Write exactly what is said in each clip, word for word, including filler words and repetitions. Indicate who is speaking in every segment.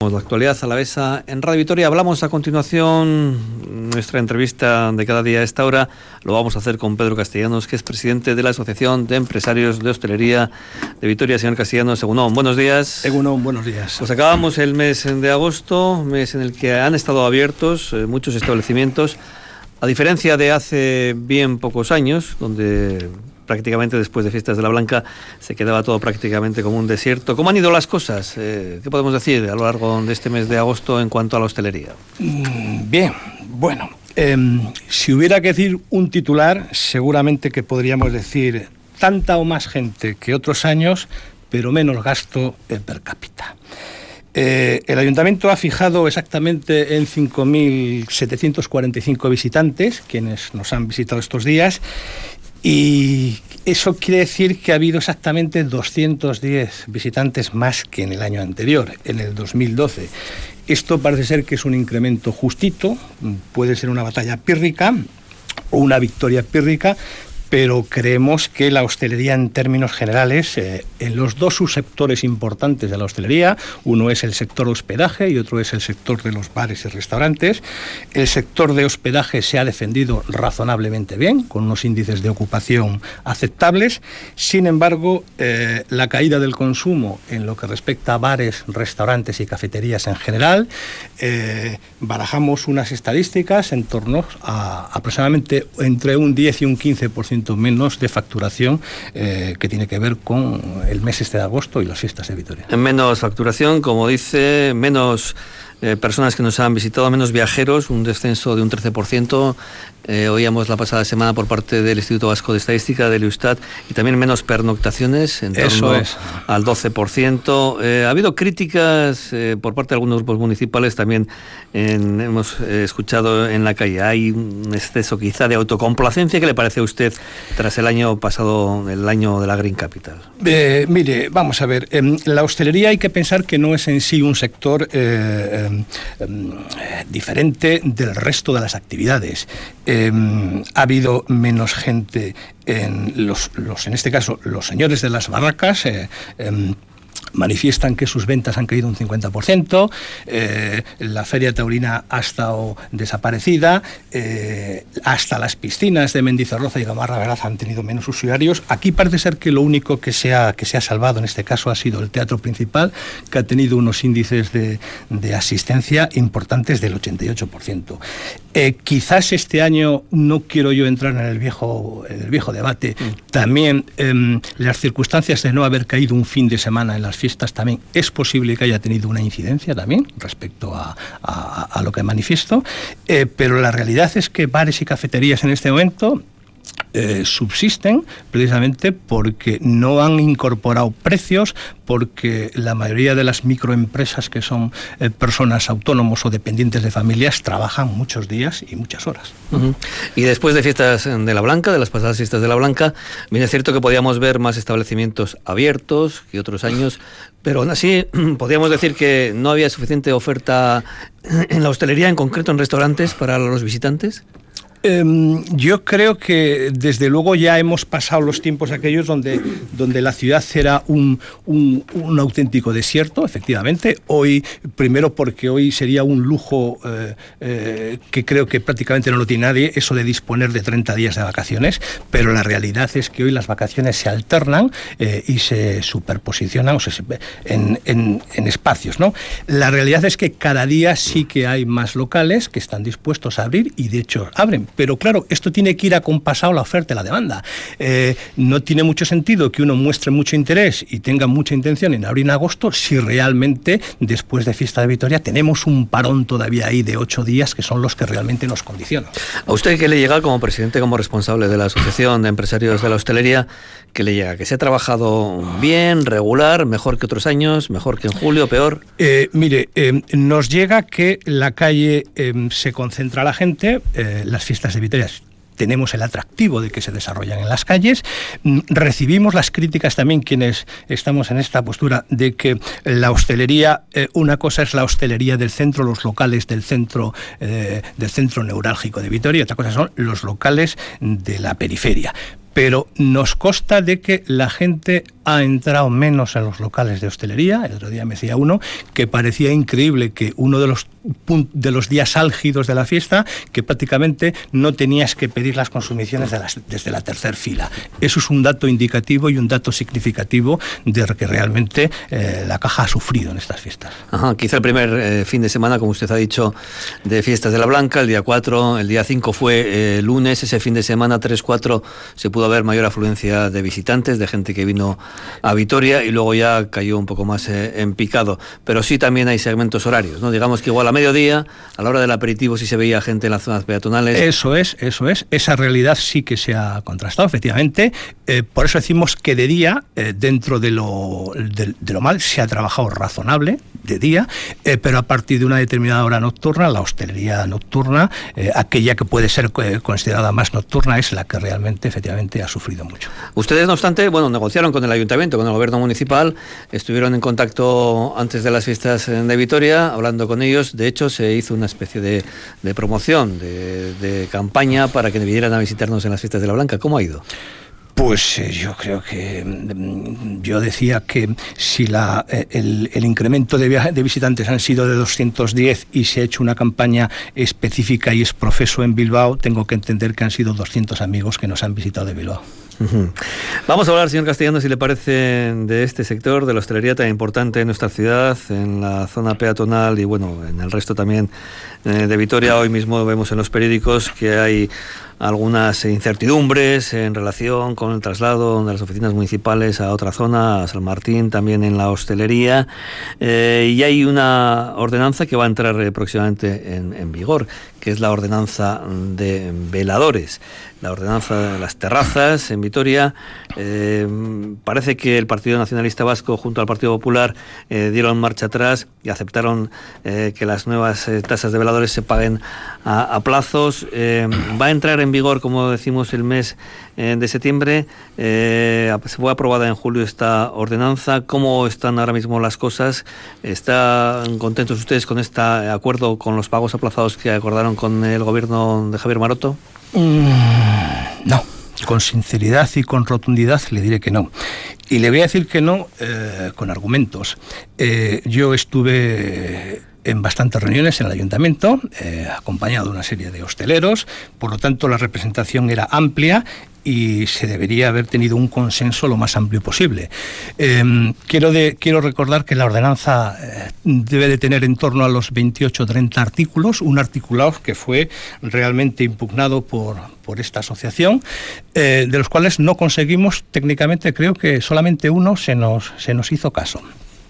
Speaker 1: La actualidad alavesa en Radio Vitoria. Hablamos a continuación nuestra entrevista de cada día a esta hora. Lo vamos a hacer con Pedro Castellanos, que es presidente de la Asociación de Empresarios de Hostelería de Vitoria. Señor Castellanos, Egunon, buenos días.
Speaker 2: Egunon, buenos días.
Speaker 1: Pues acabamos el mes de agosto, mes en el que han estado abiertos eh, muchos establecimientos, a diferencia de hace bien pocos años, donde prácticamente después de Fiestas de la Blanca se quedaba todo prácticamente como un desierto. ¿Cómo han ido las cosas? Eh, ¿Qué podemos decir a lo largo de este mes de agosto en cuanto a la hostelería?
Speaker 2: Bien, bueno, eh, si hubiera que decir un titular, seguramente que podríamos decir tanta o más gente que otros años, pero menos gasto per cápita. Eh, el Ayuntamiento ha fijado exactamente en cinco mil setecientos cuarenta y cinco visitantes, quienes nos han visitado estos días, y eso quiere decir que ha habido exactamente doscientos diez visitantes más que en el año anterior, en el dos mil doce. Esto parece ser que es un incremento justito, puede ser una batalla pírrica o una victoria pírrica, pero creemos que la hostelería en términos generales, eh, en los dos subsectores importantes de la hostelería, uno es el sector hospedaje y otro es el sector de los bares y restaurantes. El sector de hospedaje se ha defendido razonablemente bien, con unos índices de ocupación aceptables. Sin embargo, eh, la caída del consumo en lo que respecta a bares, restaurantes y cafeterías en general, eh, barajamos unas estadísticas en torno a aproximadamente entre un diez y un quince por ciento menos de facturación, eh, que tiene que ver con el mes este de agosto y las fiestas de Vitoria.
Speaker 1: Menos facturación, como dice, menos eh, personas que nos han visitado, menos viajeros, un descenso de un trece por ciento. Eh, oíamos la pasada semana por parte del Instituto Vasco de Estadística, del Eustat, y también menos pernoctaciones, en torno
Speaker 2: es.
Speaker 1: al doce por ciento. Eh, ha habido críticas eh, por parte de algunos grupos municipales, también en, hemos eh, escuchado en la calle. Hay un exceso quizá de autocomplacencia. ¿Qué le parece a usted tras el año pasado, el año de la Green Capital?
Speaker 2: Eh, mire, vamos a ver, eh, la hostelería hay que pensar que no es en sí un sector eh, eh, eh, diferente del resto de las actividades. Eh, ha habido menos gente en los, los, en este caso, los señores de las barracas. Eh, eh, manifiestan que sus ventas han caído un cincuenta por ciento, eh, la feria taurina ha estado desaparecida, eh, hasta las piscinas de Mendizorroza y Gamarra Veraz han tenido menos usuarios. Aquí parece ser que lo único que se ha, que se ha salvado en este caso ha sido el teatro principal, que ha tenido unos índices de, de asistencia importantes del ochenta y ocho por ciento. Eh, quizás este año, no quiero yo entrar en el viejo, en el viejo debate, mm. también eh, las circunstancias de no haber caído un fin de semana en las fiestas también es posible que haya tenido una incidencia también respecto a, a, a lo que manifiesto, eh, pero la realidad es que bares y cafeterías en este momento Eh, subsisten precisamente porque no han incorporado precios, porque la mayoría de las microempresas que son eh, personas autónomos o dependientes de familias trabajan muchos días y muchas horas.
Speaker 1: Uh-huh. Y después de Fiestas de la Blanca, de las pasadas Fiestas de la Blanca, bien es cierto que podíamos ver más establecimientos abiertos que otros años, pero aún así podríamos decir que no había suficiente oferta en la hostelería, en concreto en restaurantes, para los visitantes.
Speaker 2: Eh, yo creo que desde luego ya hemos pasado los tiempos aquellos donde, donde la ciudad era un, un, un auténtico desierto, efectivamente. Hoy, primero porque hoy sería un lujo eh, eh, que creo que prácticamente no lo tiene nadie, eso de disponer de treinta días de vacaciones, pero la realidad es que hoy las vacaciones se alternan eh, y se superposicionan o se, en, en, en espacios, ¿no? La realidad es que cada día sí que hay más locales que están dispuestos a abrir y de hecho abren. Pero claro, esto tiene que ir acompasado la oferta y la demanda. Eh, no tiene mucho sentido que uno muestre mucho interés y tenga mucha intención en abrir en agosto si realmente después de Fiesta de Vitoria tenemos un parón todavía ahí de ocho días que son los que realmente nos condicionan.
Speaker 1: ¿A usted qué le llega como presidente, como responsable de la Asociación de Empresarios de la Hostelería? ¿Qué le llega? ¿Que se ha trabajado bien, regular, mejor que otros años, mejor que en julio, peor?
Speaker 2: Eh, mire, eh, nos llega que la calle eh, se concentra la gente, eh, las fiestas de Vitoria tenemos el atractivo de que se desarrollan en las calles. Recibimos las críticas también quienes estamos en esta postura de que la hostelería, eh, una cosa es la hostelería del centro, los locales del centro, eh, del centro neurálgico de Vitoria, otra cosa son los locales de la periferia. pero nos consta de que la gente ha entrado menos en los locales de hostelería. El otro día me decía uno que parecía increíble que uno de los, de los días álgidos de la fiesta, que prácticamente no tenías que pedir las consumiciones de las, desde la tercera fila. Eso es un dato indicativo y un dato significativo de que realmente eh, la caja ha sufrido en estas fiestas.
Speaker 1: Ajá, quizá el primer eh, fin de semana, como usted ha dicho, de Fiestas de la Blanca, el día cuatro, el día cinco fue eh, lunes, ese fin de semana tres cuatro se pudo ver mayor afluencia de visitantes, de gente que vino a Vitoria, y luego ya cayó un poco más eh, en picado, pero sí también hay segmentos horarios, ¿no? Digamos que igual a mediodía, a la hora del aperitivo, sí se veía gente en las zonas peatonales.
Speaker 2: Eso es, eso es, esa realidad sí que se ha contrastado, efectivamente, eh, por eso decimos que de día, eh, dentro de lo, de, de lo mal, se ha trabajado razonable de día, eh, pero a partir de una determinada hora nocturna, la hostelería nocturna, eh, aquella que puede ser eh, considerada más nocturna, es la que realmente, efectivamente, ha sufrido mucho.
Speaker 1: Ustedes, no obstante, bueno, negociaron con el ayuntamiento, con el gobierno municipal, estuvieron en contacto antes de las fiestas de Vitoria, hablando con ellos. De hecho, se hizo una especie de, de promoción, de, de campaña para que vinieran a visitarnos en las fiestas de la Blanca. ¿Cómo ha ido?
Speaker 2: Pues eh, yo creo que yo decía que si la, el, el incremento de, viaje, de visitantes han sido de doscientos diez y se ha hecho una campaña específica y es profeso en Bilbao, tengo que entender que han sido doscientos amigos que nos han visitado de Bilbao.
Speaker 1: Uh-huh. Vamos a hablar, señor Castellano, si le parece, de este sector de la hostelería tan importante en nuestra ciudad, en la zona peatonal y bueno, en el resto también eh, de Vitoria. Hoy mismo vemos en los periódicos que hay algunas incertidumbres en relación con el traslado de las oficinas municipales a otra zona, a San Martín, también en la hostelería, eh, y hay una ordenanza que va a entrar eh, próximamente en, en vigor, que es la ordenanza de veladores, la ordenanza de las terrazas en Vitoria. Eh, parece que el Partido Nacionalista Vasco junto al Partido Popular eh, dieron marcha atrás y aceptaron eh, que las nuevas eh, tasas de veladores se paguen a, a plazos. Eh, va a entrar en vigor, como decimos, el mes eh, de septiembre. Eh, fue aprobada en julio esta ordenanza. ¿Cómo están ahora mismo las cosas? ¿Están contentos ustedes con este acuerdo, con los pagos aplazados que acordaron con el gobierno de Javier Maroto?
Speaker 2: Mm, no. Con sinceridad y con rotundidad le diré que no. Y le voy a decir que no eh, con argumentos. Eh, yo estuve en bastantes reuniones en el ayuntamiento, eh, acompañado de una serie de hosteleros, por lo tanto la representación era amplia y se debería haber tenido un consenso lo más amplio posible. Eh, quiero, de, quiero recordar que la ordenanza eh, debe de tener en torno a los veintiocho o treinta artículos, un articulado que fue realmente impugnado por, por esta asociación, eh, de los cuales no conseguimos, técnicamente creo que solamente uno se nos, se nos hizo caso.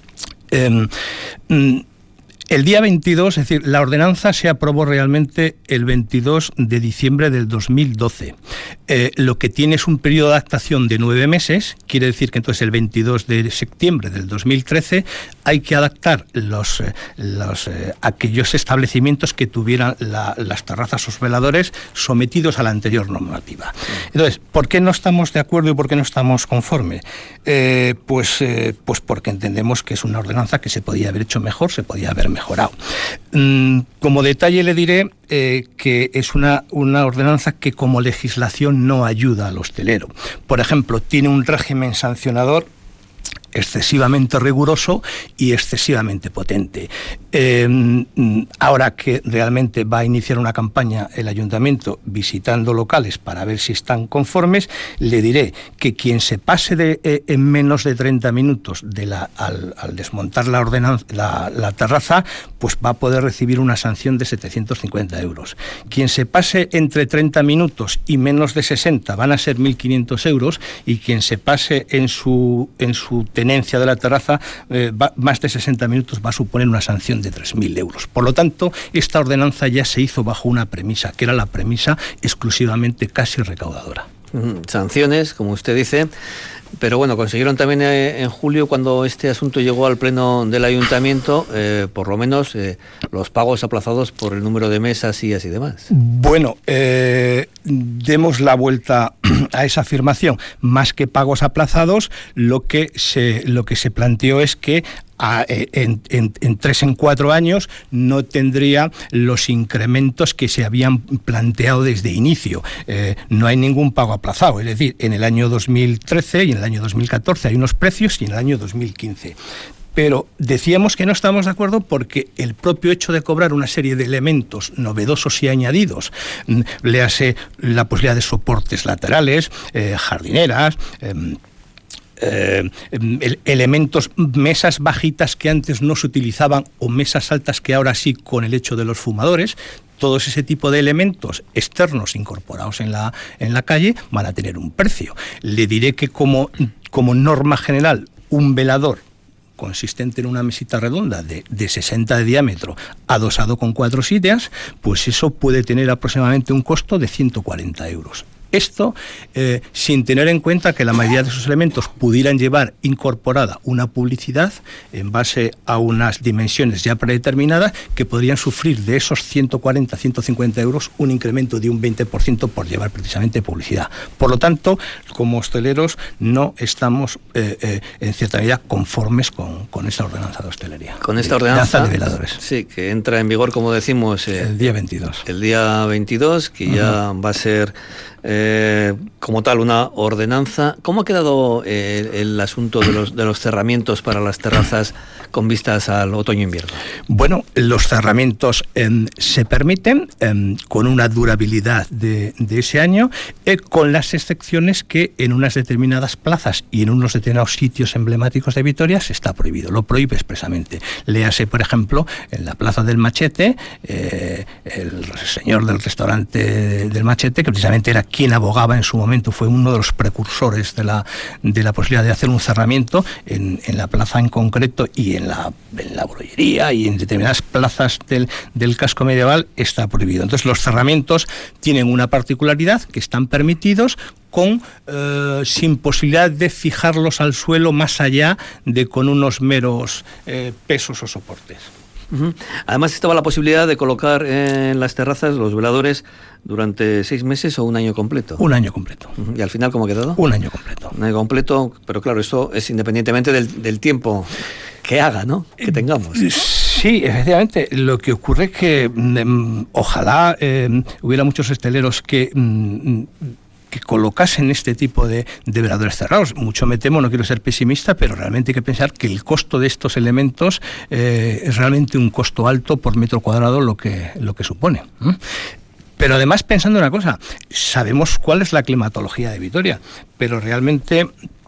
Speaker 2: Eh, mm, El día veintidós, es decir, la ordenanza se aprobó realmente el veintidós de diciembre del dos mil doce. Eh, lo que tiene es un periodo de adaptación de nueve meses, quiere decir que entonces el veintidós de septiembre del dos mil trece hay que adaptar los, eh, los, eh, aquellos establecimientos que tuvieran la, las terrazas o veladores sometidos a la anterior normativa. Entonces, ¿por qué no estamos de acuerdo y por qué no estamos conformes? Eh, pues, eh, pues porque entendemos que es una ordenanza que se podía haber hecho mejor, se podía haber mejorado. mejorado. Como detalle le diré eh, que es una, una ordenanza que como legislación no ayuda al hostelero. Por ejemplo, tiene un régimen sancionador excesivamente riguroso y excesivamente potente. Eh, ahora que realmente va a iniciar una campaña el ayuntamiento visitando locales para ver si están conformes, le diré que quien se pase de, eh, en menos de treinta minutos de la, al, al desmontar la, ordenanza, la, la terraza, pues va a poder recibir una sanción de setecientos cincuenta euros. Quien se pase entre treinta minutos y menos de sesenta van a ser mil quinientos euros, y quien se pase en su, en su tenencia de la terraza eh, va, más de sesenta minutos va a suponer una sanción de tres mil euros. Por lo tanto, esta ordenanza ya se hizo bajo una premisa, que era la premisa exclusivamente casi recaudadora.
Speaker 1: Sanciones, como usted dice, pero bueno, consiguieron también eh, en julio, cuando este asunto llegó al pleno del ayuntamiento, eh, por lo menos eh, los pagos aplazados por el número de mesas, sillas y demás.
Speaker 2: Bueno, eh, demos la vuelta a esa afirmación. Más que pagos aplazados, lo que se, lo que se planteó es que a, en, en, en tres, en cuatro años, no tendría los incrementos que se habían planteado desde inicio. Eh, no hay ningún pago aplazado, es decir, en el año dos mil trece y en el año dos mil catorce hay unos precios y en el año dos mil quince. Pero decíamos que no estamos de acuerdo porque el propio hecho de cobrar una serie de elementos novedosos y añadidos, léase la posibilidad de soportes laterales, eh, jardineras, eh, Eh, elementos, mesas bajitas que antes no se utilizaban o mesas altas que ahora sí con el hecho de los fumadores, todos ese tipo de elementos externos incorporados en la, en la calle van a tener un precio. Le diré que como, como norma general, un velador consistente en una mesita redonda de, de sesenta de diámetro, adosado con cuatro sillas, pues eso puede tener aproximadamente un costo de ciento cuarenta euros. Esto eh, sin tener en cuenta que la mayoría de esos elementos pudieran llevar incorporada una publicidad en base a unas dimensiones ya predeterminadas que podrían sufrir de esos ciento cuarenta a ciento cincuenta euros un incremento de un veinte por ciento por llevar precisamente publicidad. Por lo tanto, como hosteleros no estamos eh, eh, en cierta medida conformes con, con esa ordenanza de hostelería.
Speaker 1: Con esta ordenanza
Speaker 2: de veladores.
Speaker 1: Sí, que entra en vigor, como decimos, eh,
Speaker 2: el día veintidós.
Speaker 1: El día veintidós, que uh-huh. ya va a ser Eh, como tal una ordenanza. ¿Cómo ha quedado eh, el asunto de los, de los cerramientos para las terrazas con vistas al otoño-invierno?
Speaker 2: Bueno, los cerramientos eh, se permiten eh, con una durabilidad de, de ese año, eh, con las excepciones que en unas determinadas plazas y en unos determinados sitios emblemáticos de Vitoria se está prohibido, lo prohíbe expresamente. Léase, por ejemplo, en la Plaza del Machete, eh, el señor del restaurante del Machete, que precisamente era quien abogaba en su momento, fue uno de los precursores de la, de la posibilidad de hacer un cerramiento en, en la plaza en concreto y en la, en la Bollería y en determinadas plazas del, del casco medieval está prohibido. Entonces los cerramientos tienen una particularidad, que están permitidos con eh, sin posibilidad de fijarlos al suelo más allá de con unos meros eh, pesos o soportes.
Speaker 1: Uh-huh. Además estaba la posibilidad de colocar en las terrazas los veladores durante seis meses o un año completo.
Speaker 2: Un año completo.
Speaker 1: Uh-huh. ¿Y al final cómo ha quedado?
Speaker 2: Un año completo.
Speaker 1: Un año completo, pero claro, eso es independientemente del, del tiempo que haga, ¿no? Que tengamos.
Speaker 2: Sí, efectivamente. Lo que ocurre es que mm, ojalá eh, hubiera muchos hosteleros que... Mm, que colocasen este tipo de, de veladores cerrados. Mucho me temo, no quiero ser pesimista, pero realmente hay que pensar que el costo de estos elementos eh, es realmente un costo alto por metro cuadrado lo que, lo que supone. ¿Mm? Pero además, pensando en una cosa, sabemos cuál es la climatología de Vitoria, pero realmente...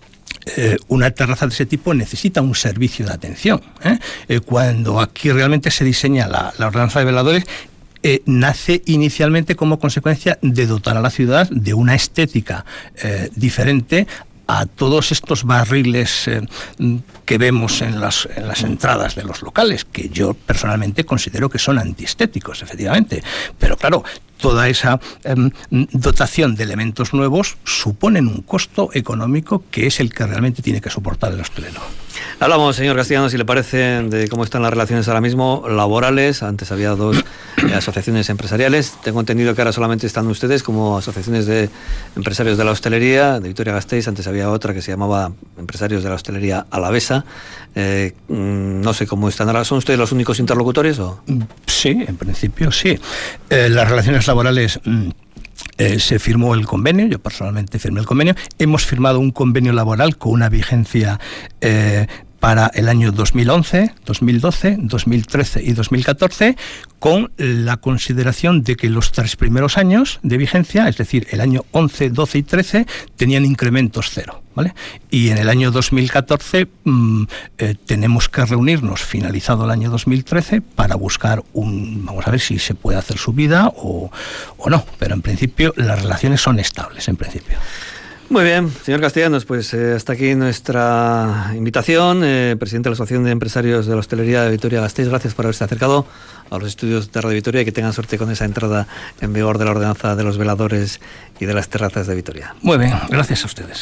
Speaker 2: Eh, una terraza de ese tipo necesita un servicio de atención. ¿eh? Eh, cuando aquí realmente se diseña la, la ordenanza de veladores, Eh, nace inicialmente como consecuencia de dotar a la ciudad de una estética eh, diferente a todos estos barriles eh, que vemos en las, en las entradas de los locales, que yo personalmente considero que son antiestéticos, efectivamente. Pero claro, toda esa eh, dotación de elementos nuevos suponen un costo económico que es el que realmente tiene que soportar el hostelero.
Speaker 1: Hablamos, señor Castellano, si le parece, de cómo están las relaciones ahora mismo laborales. Antes había dos eh, asociaciones empresariales. Tengo entendido que ahora solamente están ustedes como asociaciones de empresarios de la hostelería de Vitoria-Gasteiz. Antes había otra que se llamaba Empresarios de la Hostelería Alavesa. Eh, no sé cómo están ahora. ¿Son ustedes los únicos interlocutores o...?
Speaker 2: Sí, en principio sí. Eh, las relaciones laborales... Mm, Eh, se firmó el convenio, yo personalmente firmé el convenio, hemos firmado un convenio laboral con una vigencia eh, para el año dos mil once, dos mil doce, dos mil trece y dos mil catorce, con la consideración de que los tres primeros años de vigencia, es decir, el año once, doce y trece, tenían incrementos cero. ¿Vale? Y en el año dos mil catorce mmm, eh, tenemos que reunirnos, finalizado el año dos mil trece, para buscar un... Vamos a ver si se puede hacer subida o, o no, pero en principio las relaciones son estables, en principio.
Speaker 1: Muy bien, señor Castellanos, pues eh, hasta aquí nuestra invitación. Eh, presidente de la Asociación de Empresarios de la Hostelería de Vitoria-Gasteiz, gracias por haberse acercado a los estudios de Radio Vitoria y que tengan suerte con esa entrada en vigor de la ordenanza de los veladores y de las terrazas de Vitoria.
Speaker 2: Muy bien, gracias a ustedes.